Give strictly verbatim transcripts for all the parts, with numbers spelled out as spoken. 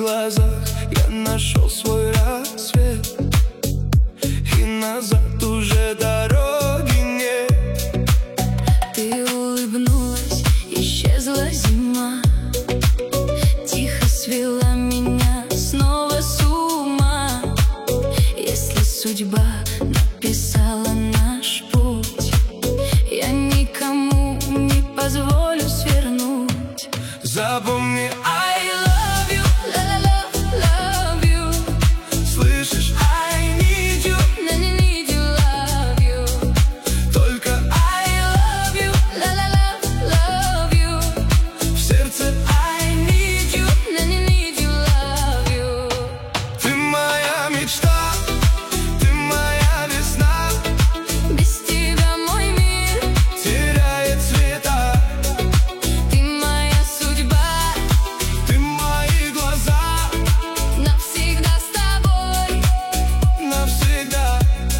глазах я нашел свой рассвет, и назад уже дороги нет. Ты улыбнулась, исчезла зима, тихо свела меня снова с ума. Если судьба написала наш путь, я никому не позволю свернуть. Запомни, I love you, love, love you. слышишь, I need you, need you, love you. только I love you, love, love you. в сердце I need you, need you, love you. ты моя мечта, ты моя весна. Без тебя мой мир теряет цвета. Ты моя судьба, Ты мои глаза, навсегда с тобой. навсегда.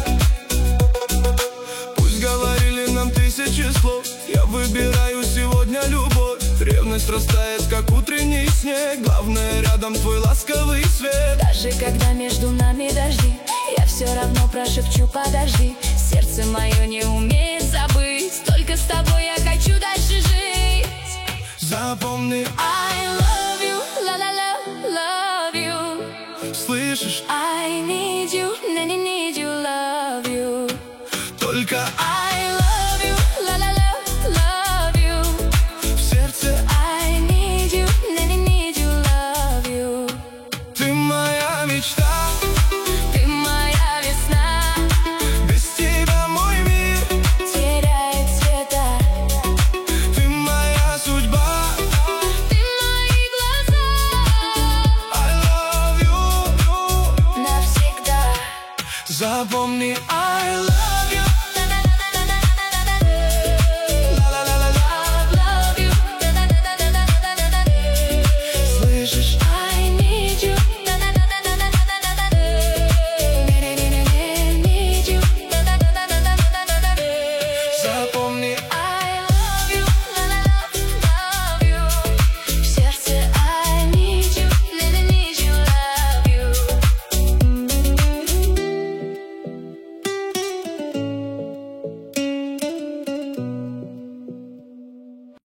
Пусть говорили нам тысячи слов, я выбираю сегодня любовь. Ревность растает, как утренний снег, главное рядом твой ласковый свет. Даже когда между нами дожди, я все равно прошепчу подожди. Сердце мое не умеет забыть, только с тобой я хочу дальше жить. Запомни, I love you, la la la, love you. слышишь, I need you, need you, love you. только I love you, la la la, love you. в сердце I need you, need you, love you. ты моя мечта. Ты моя весна, Без тебя мой мир, теряет цвета. ты моя судьба. Ты мои глаза, I love you, навсегда. запомни,